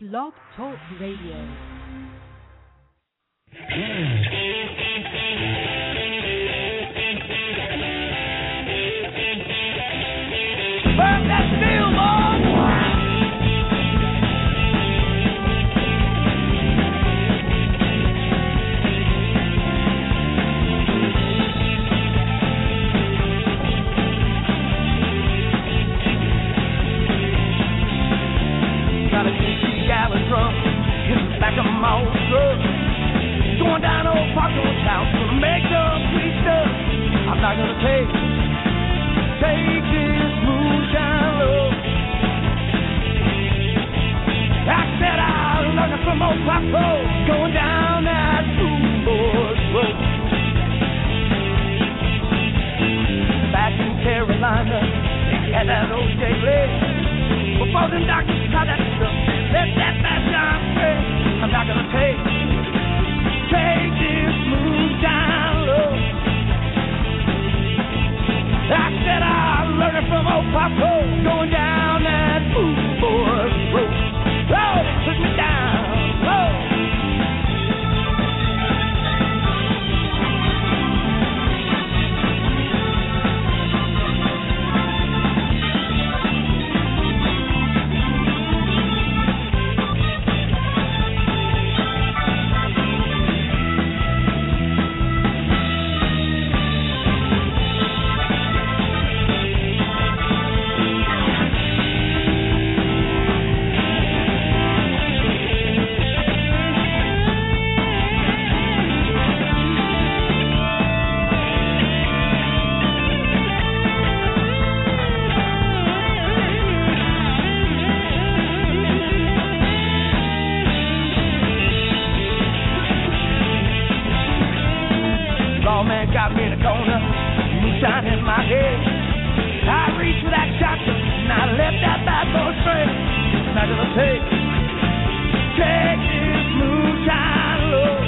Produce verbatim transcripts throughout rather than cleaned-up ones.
Blog Talk Radio. Burn that steel, boy! Got a sixty gallon drum in the back of my old truck. Going down old Parkland's house to make some sweet stuff. I'm not gonna take, take this moonshine love. I said I learned it from old Paco, going down that Boys Road. Back in Carolina, they had that old J leg. Before them doctors try that stuff, let that bad time spray. I'm not gonna take, take this moonshine love. I said I learned it from old Paco, going down that Boys Road. Oh, they took me down, oh. Got me in the corner, moonshine in my head. I reached for that shotgun and I left that bad boy straight. I'm not gonna take, take this moonshine love.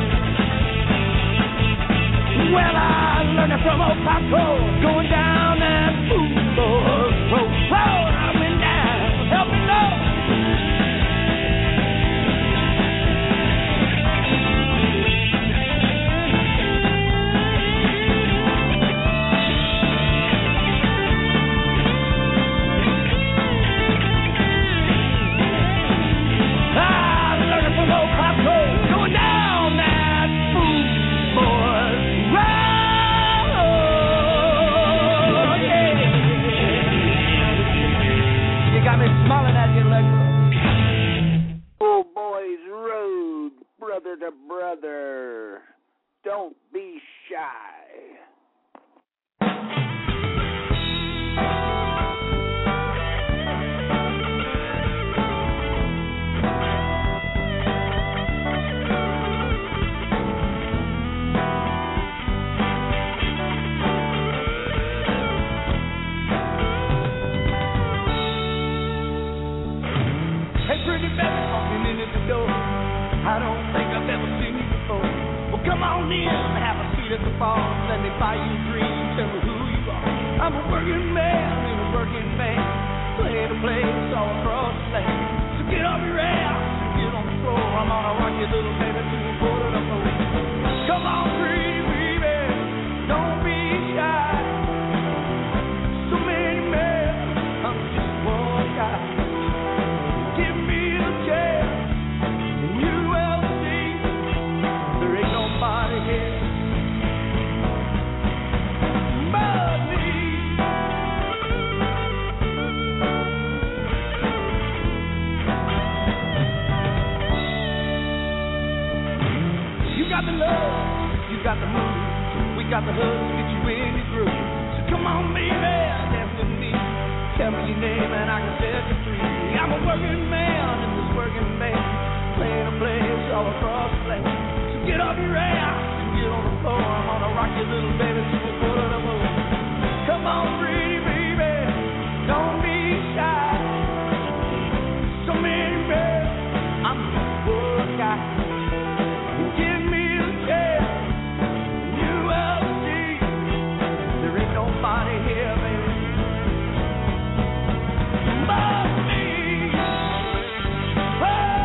Well, I learned it from old Paco, going down that Boys Road. Oh, I went down, help me Lord. Brother to brother, don't be shy. Hey, pretty baby, walking in at the door. I don't think I've ever seen you before. Well, come on in, have a seat at the bar. Let me buy you a drink, tell me who you are. I'm a working man in a working man, playing a place all across the land. So get off your ass and get on the floor. I'm gonna rock you little baby to the quarter of the way. Come on, pretty baby, don't be shy. So many men, I'm just one guy. Give me a chance. You got the move, we got the hooks, get you in your groove. So come on, baby, dance with me. Tell me your name and I can set you free. I'm a working man in this working band, playing a place all across the land. So get off your ass and get on the floor. I'm gonna rock you, little baby, to the foot of the moon. Come on, pretty baby, don't be shy. So many men, I'm just one guy. Give me a chance. There ain't nobody here, baby. But me. Oh.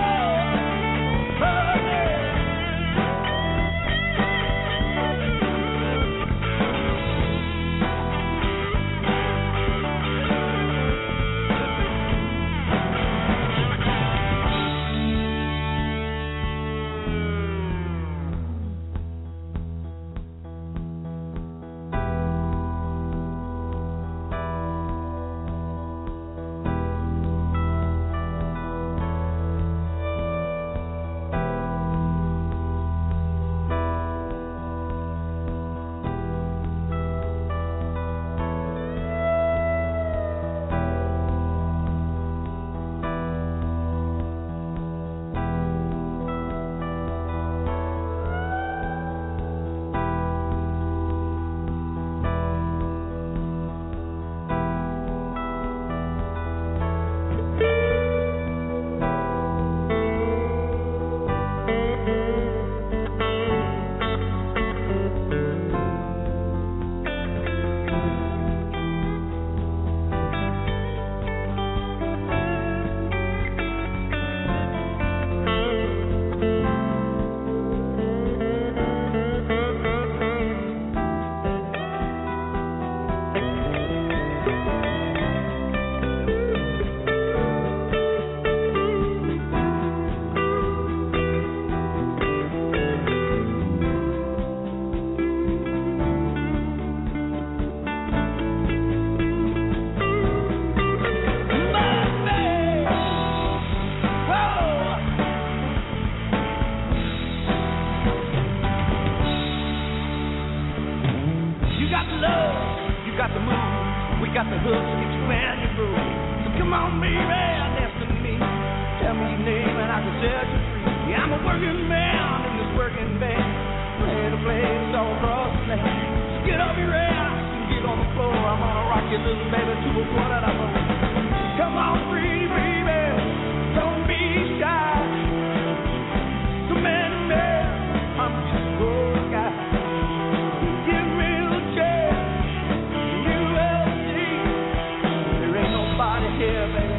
got the hooks to get you when you move. So come on, baby, dance to me. Tell me your name and I can set you free. Yeah, I'm a working man in this working band, playing the place all across the land. So get off your ass and get on the floor. I'm gonna rock you, little baby, to a quarter of a. Come on, pretty baby, don't be shy. Come in, man, I'm just a poor guy. Give me a chance, U L C. There ain't nobody here, baby.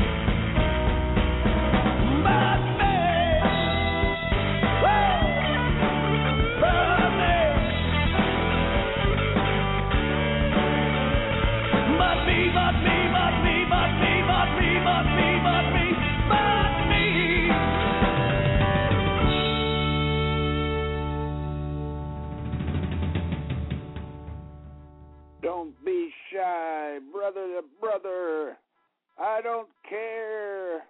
Don't be shy, brother to brother. I don't care.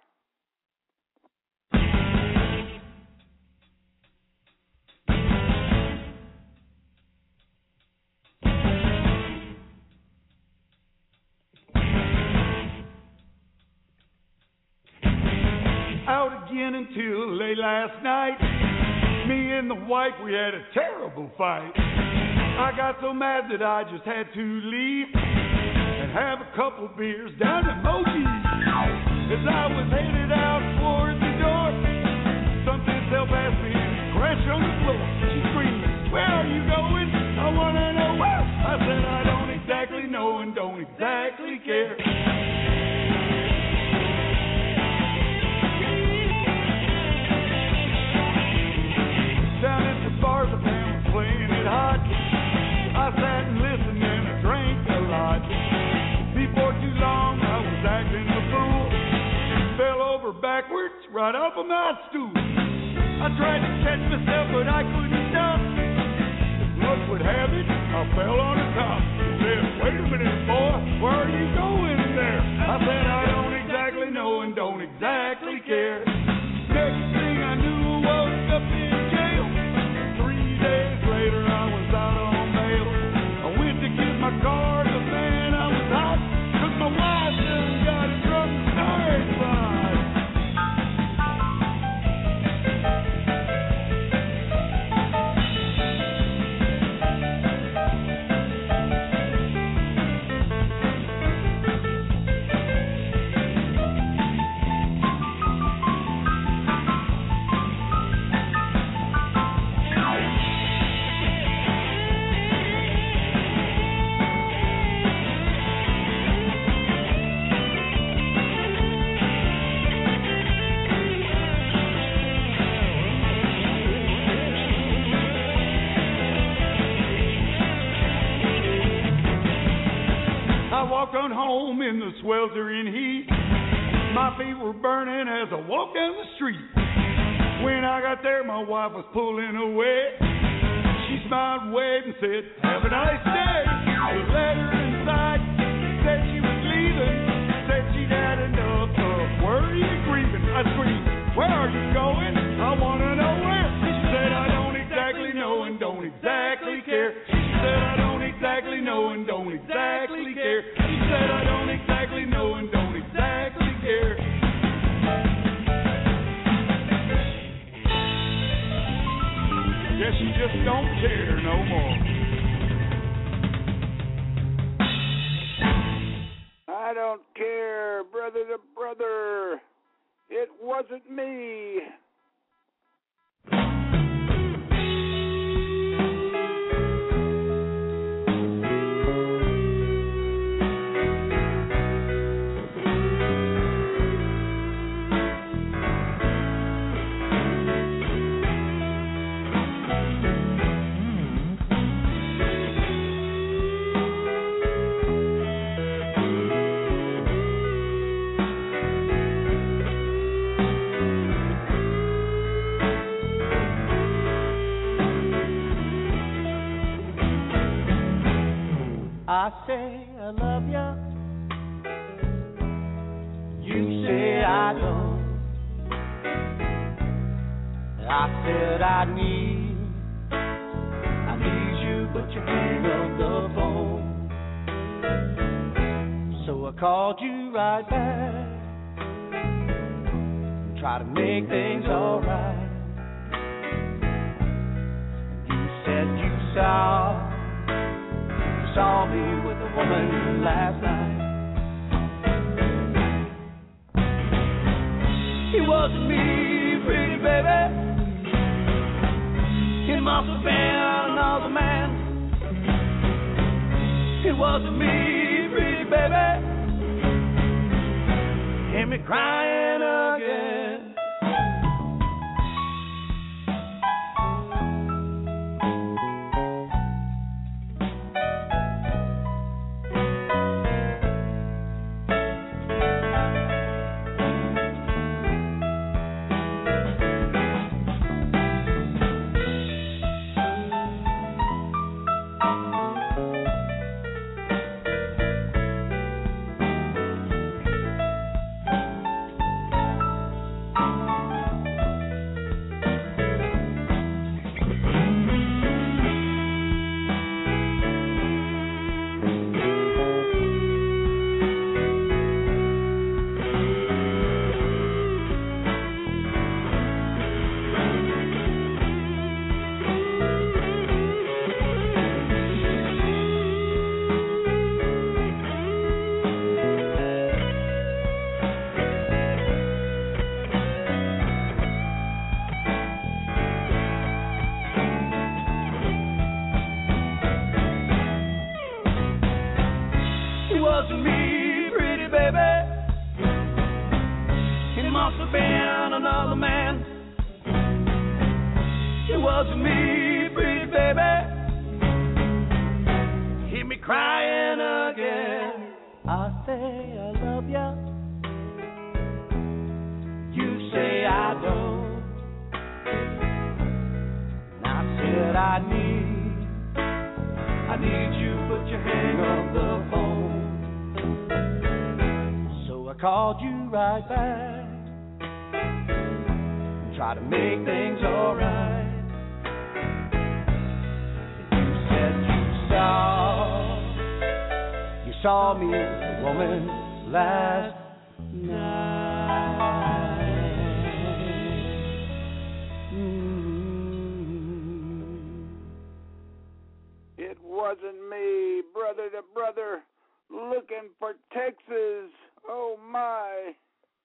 Out again until late last night. Me and the wife, we had a terrible fight. I got so mad that I just had to leave and have a couple beers down at Mogi's. As I was headed out toward the door, something fell past me and crashed on the floor. She screamed, "Where are you going? I want to know where." I said, "I don't exactly know and don't exactly care." Down at the bar, the band was playing it hot. I sat and listened and I drank a lot. Before too long, I was acting a fool. Fell over backwards right off of my stool. I tried to catch myself, but I couldn't stop. As luck would have it, I fell on the top. He said, "Wait a minute, boy, where are you going there?" I said, "I don't exactly know and don't exactly care." Next thing I knew, I woke up in jail. Three days later, I was out on bail. I went to get my car, but man, I was hot, 'cause my wife done got it from the storage spot. On home in the sweltering heat, my feet were burning as I walked down the street. When I got there, my wife was pulling away. She smiled, waved, and said, "Have a nice day." I let her inside, said she was leaving, said she'd had enough of worry and grieving. I screamed, "Where are you going? I want to know where." She said, "I don't exactly know and don't exactly care." She said, "I don't exactly know and don't exactly care." She said, "I don't exactly know and don't exactly care." Guess you just don't care no more. I don't care, brother to brother. It wasn't me. I say I love you, you say I don't. I said I need, I need you, but you hang up the phone. I called you right back, try to make things alright. You said you saw, you saw me with a woman last night. It wasn't me, pretty baby. It must have been another man. It wasn't me, pretty baby. Hear me crying again. Try to make things alright. You said you saw, you saw me with a woman last night. Mm-hmm. It wasn't me, brother to brother, looking for Texas. Oh my.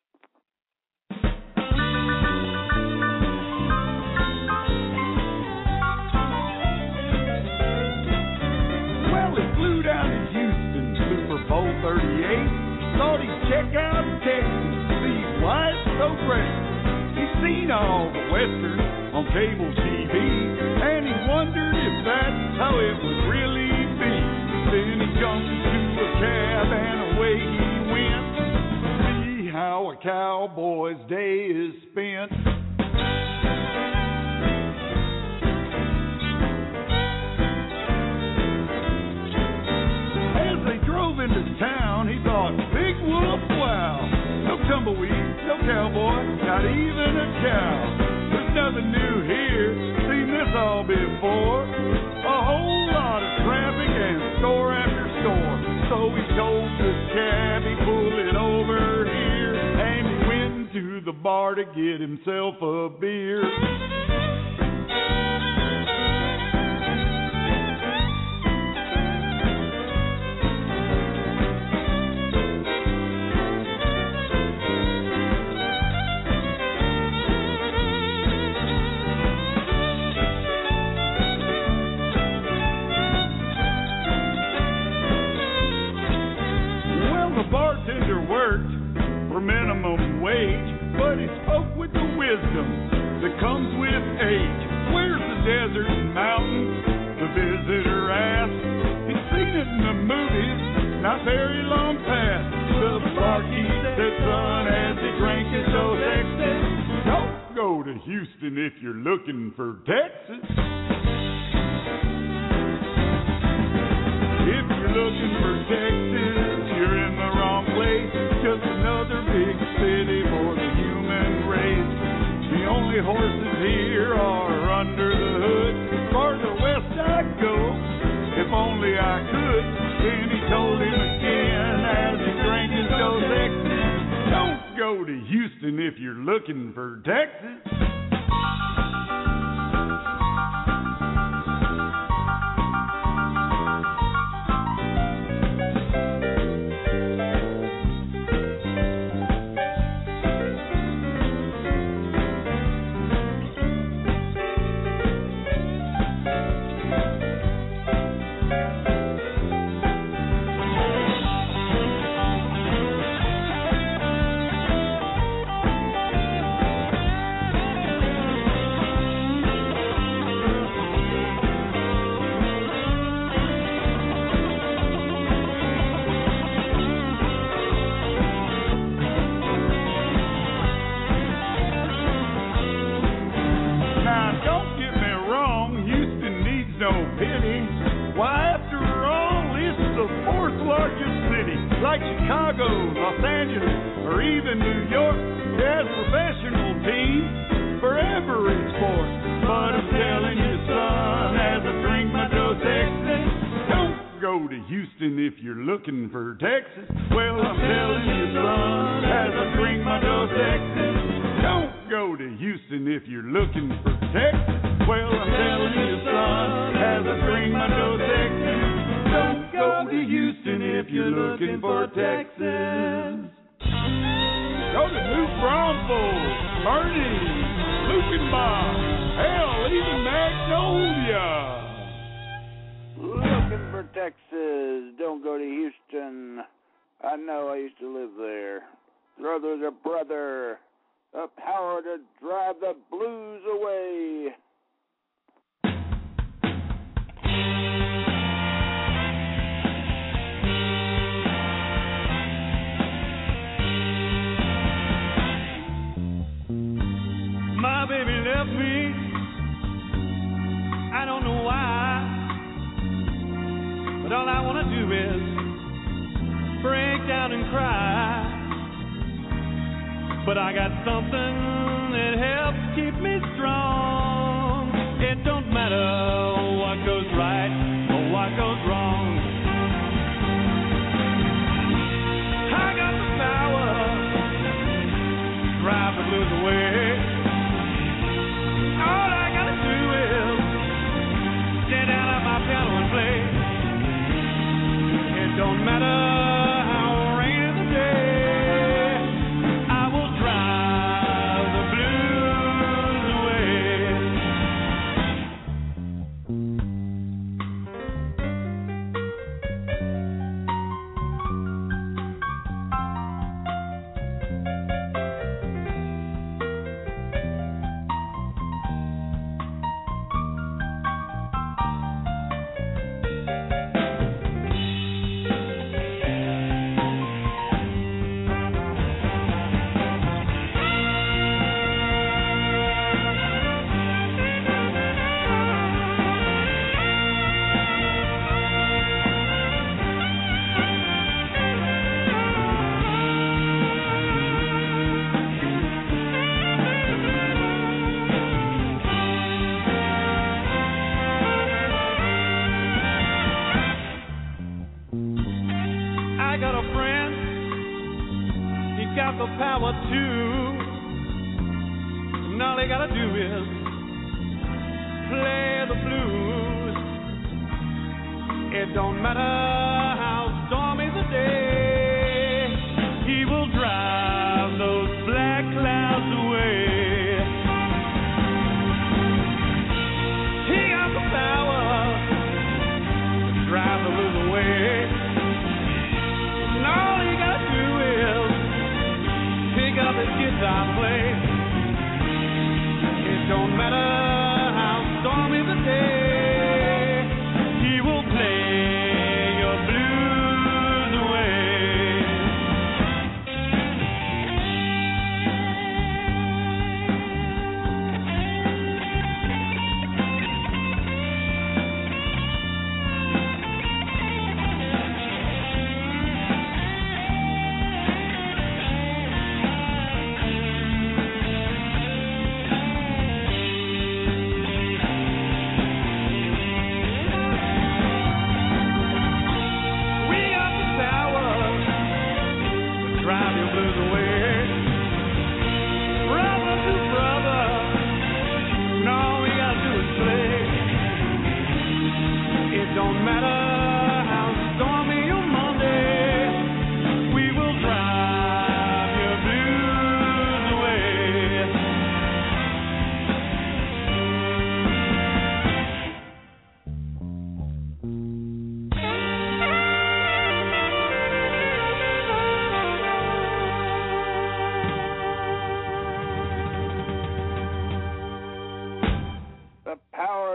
Flew down to Houston, Super Bowl thirty-eight. Thought he'd check out Texas, see why it's so great. He's seen all the westerns on cable T V, and he wondered if that's how it would really be. Then he jumped into a cab and away he went to see how a cowboy's day is spent. Into town, he thought, big whoop, wow. No tumbleweed, no cowboy, not even a cow. There's nothing new here, seen this all before. A whole lot of traffic and store after store. So he told the cabbie, pull it over here. And he went to the bar to get himself a beer. Bartender worked for minimum wage, but he spoke with the wisdom that comes with age. Where's the desert and mountains? The visitor asked. He's seen it in the movies, not very long past. The barkeep said, son, as he drank his Dos Equis, don't go to Houston if you're looking for Texas. If you're looking for Texas, you're in the wrong place. Just another big city for the human race. The only horses here are under the hood. Farther west I'd go, if only I could. Then he told him again as he drank Houston if you're looking for Texas. Like Chicago, Los Angeles, or even New York, there's professional teams for every sport. But I'm telling you, son, as I drink my Dos Equis, don't go to Houston if you're looking for Texas. Well, I'm telling you, son, as I drink my Dos Equis, don't go to Houston if you're looking for Texas. Well, I'm telling you, son, as I drink my Dos Equis, don't go to Houston if you're looking for Texas. Go to New Braunfels, Kearney, Luckenbach, hell, even Magnolia. Looking for Texas. Don't go to Houston. I know, I used to live there. Brother to brother. The power to drive the blues away. My baby left me, I don't know why, but all I want to do is break down and cry. But I got something that helps keep me strong. It don't matter what goes right or what goes wrong. I got the power to drive the blues away. Don't matter how rainy the day, I will drive the blues got the power to, and all they gotta do is play the blues. It don't matter how stormy the day, he will drive those black clouds away. He got the power to drive the blues away. And all he gotta do is pick up his guitar and play. It don't matter how stormy the day, he will play your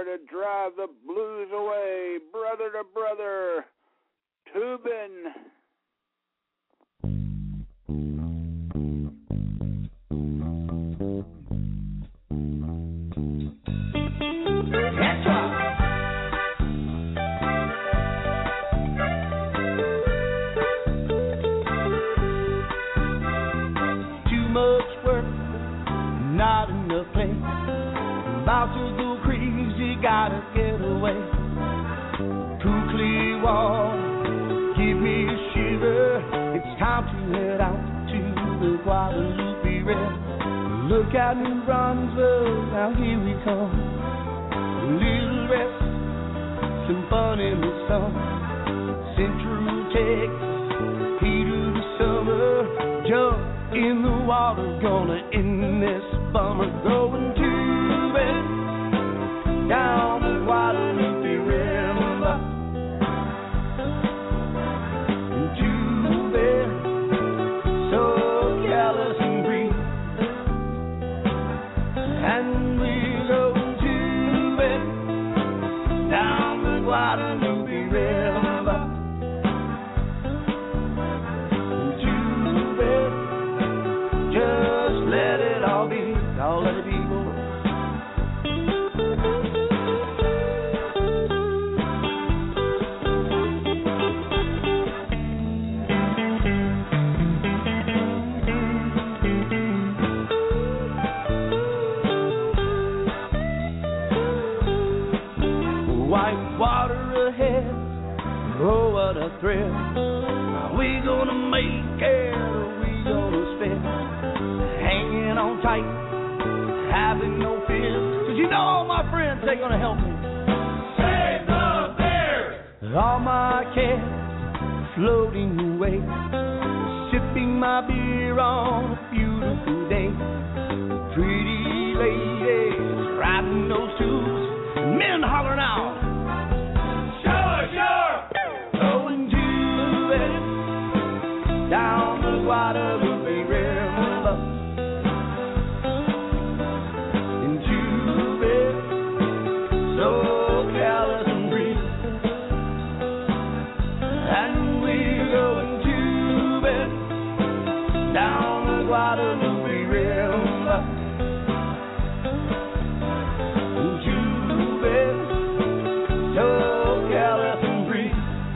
power to drive the blues away, brother to brother, tubing. That's right. Too much work, not enough play. About to go crazy, gotta get away. Cool, clear water, give me a shiver. It's time to head out to the Guadalupe River. Look out New Brunswick, now here we come. A little rest, some fun in the sun. Central Texas, heat of the summer. Jump in the water, gonna end this bummer. Going tubing down the Guadalupe River. Tubing, so careless and free. And we're going tubing down the Guadalupe River. Tubing, just let it all be, all let it be, boy. White water ahead, oh what a thrill. Are we gonna make it, or we gonna spin? Hanging on tight, having no fears. Cause you know all my friends, they're gonna help me. Save the beer! All my cares floating away, sipping my beer on a beautiful day. Pretty ladies riding those tubes, men hollering out. Sure, sure. Going tubing down the Guadalupe River. And tubing, so careless and free. And we're going tubing down the Guadalupe River. So careless and free.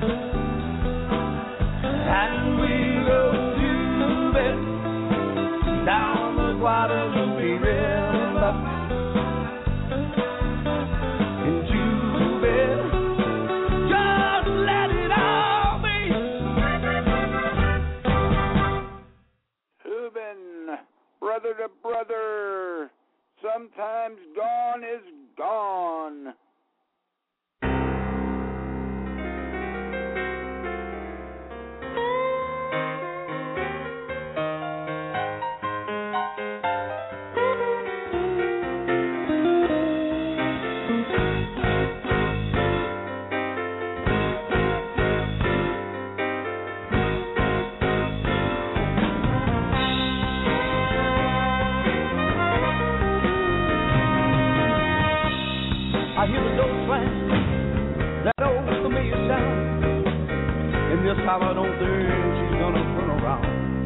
And we go tubing down the Guadalupe River. And tubing, just let it all be. Tubing, brother to brother, sometimes gone is gone. I hear the door slam, that old familiar sound, and this time I don't think she's gonna turn around.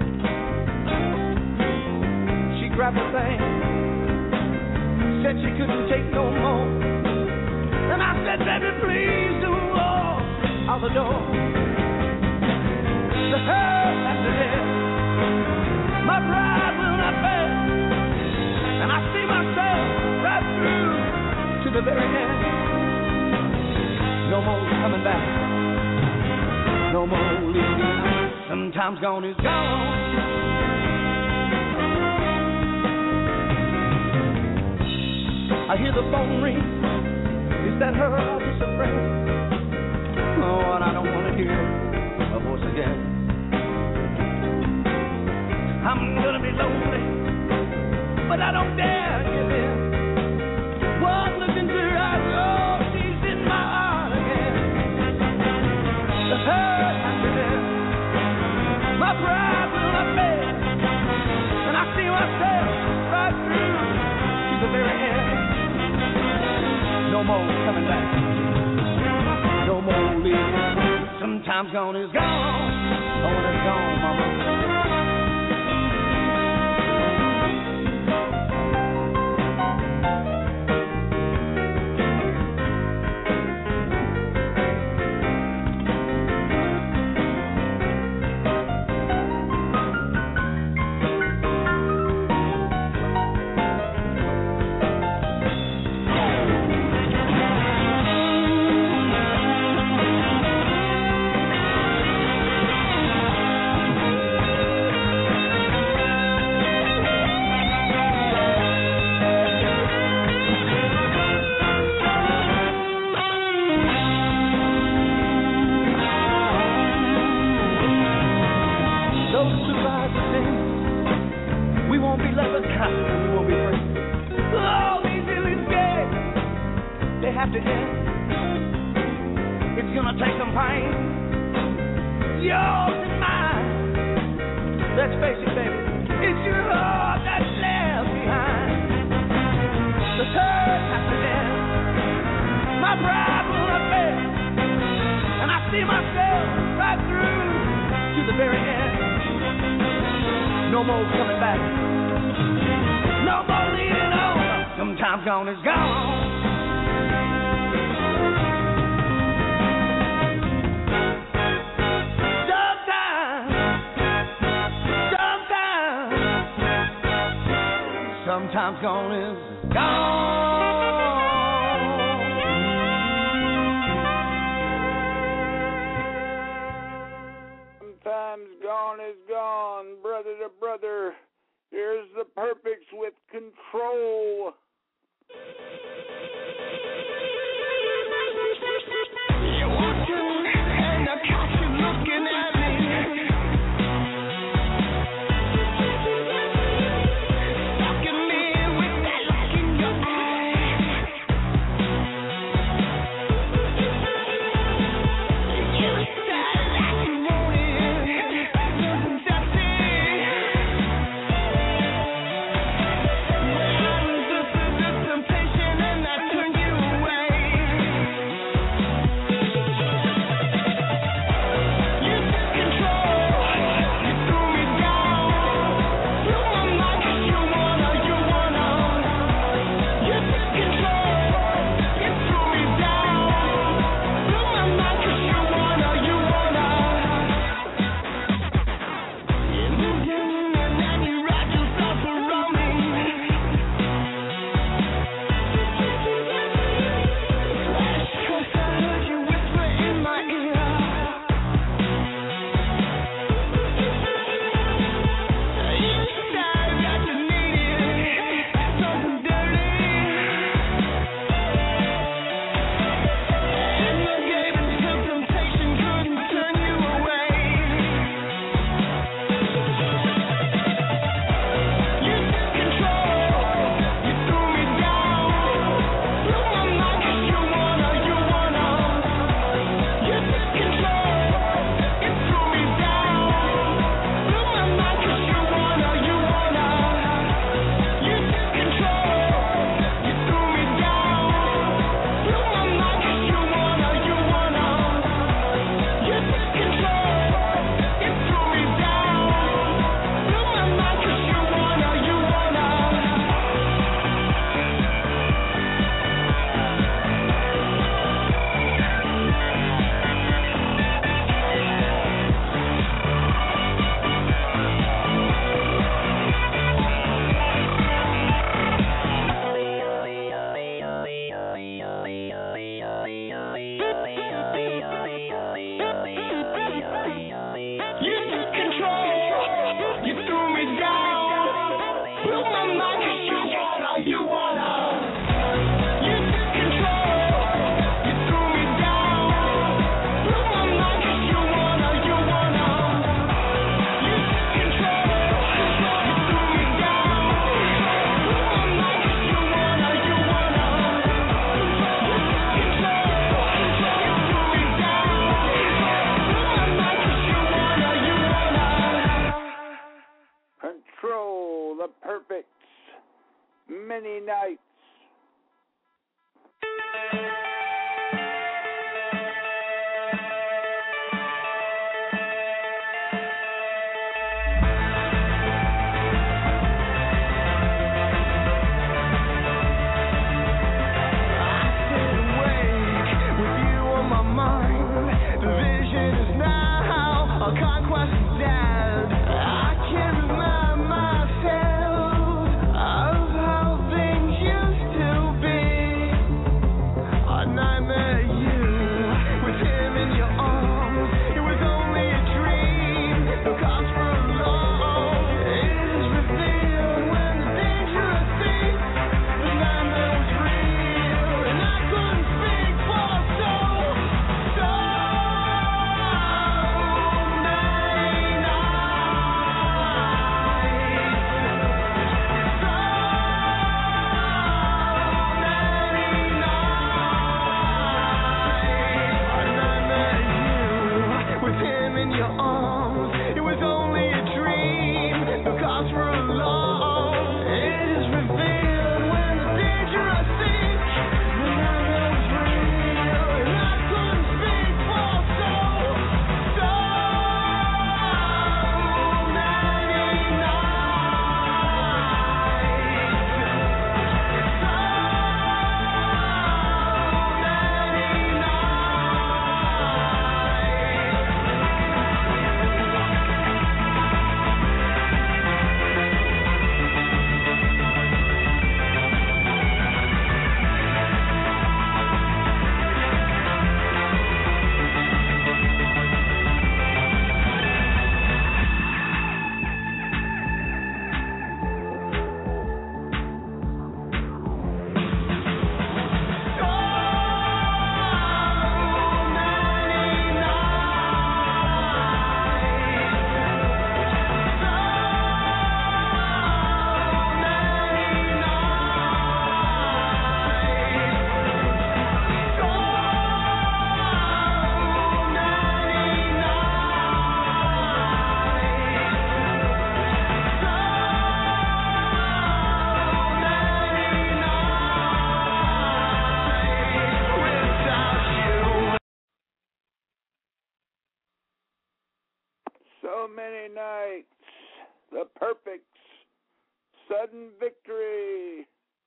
She grabbed the thing, said she couldn't take no more, and I said, baby, please don't walk out the door. The hurt after death, my pride will not fail, and I see myself right through to the very end. No more coming back, no more leaving. Sometimes gone is gone. I hear the phone ring. Is that her or just a friend? Oh, and I don't want to hear her voice again. I'm gonna be lonely, but I don't dare give in. One look into her eyes, oh, she's in my heart again. The hurt after death, my pride will not fail, and I see myself right through to the very end. No more more coming back. No more living. Sometimes gone is gone. Oh, when it's gone, mama. Sometimes gone is gone. Sometimes gone is gone, brother to brother. Here's the Perfects with Control. You're walking and I catch you looking at me. Perfects, Many Nights. sudden victory.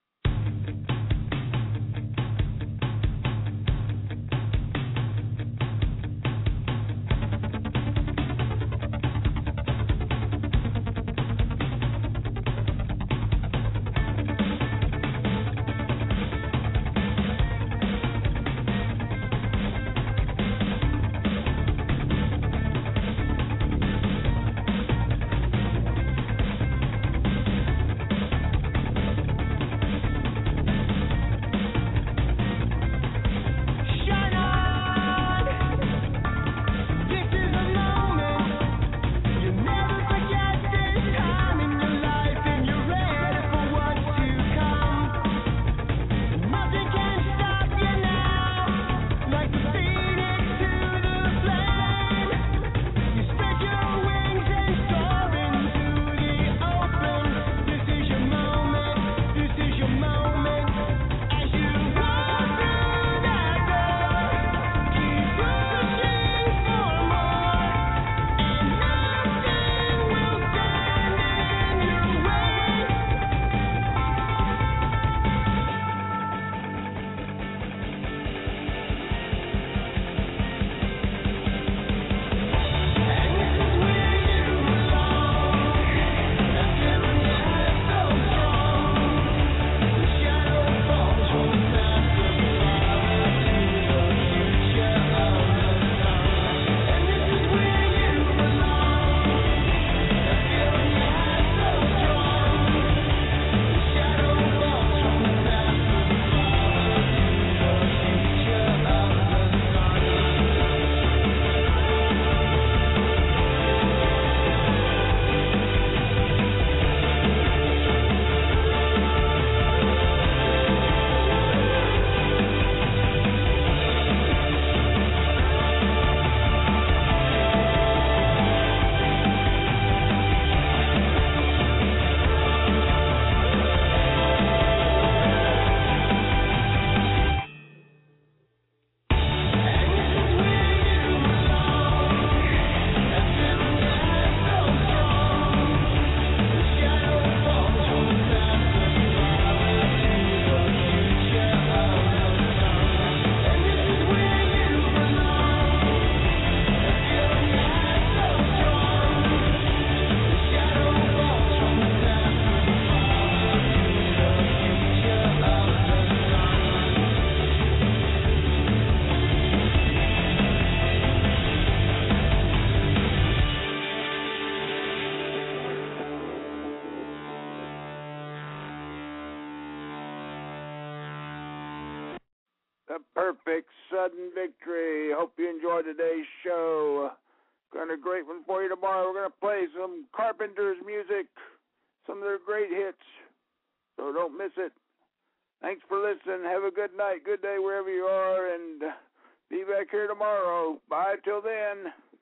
The perfect sudden victory. Hope you enjoyed today's show. Got a great one for you tomorrow. We're going to play some Carpenters music, some of their great hits. So don't miss it. Thanks for listening. Have a good night, good day wherever you are, and be back here tomorrow. Bye till then.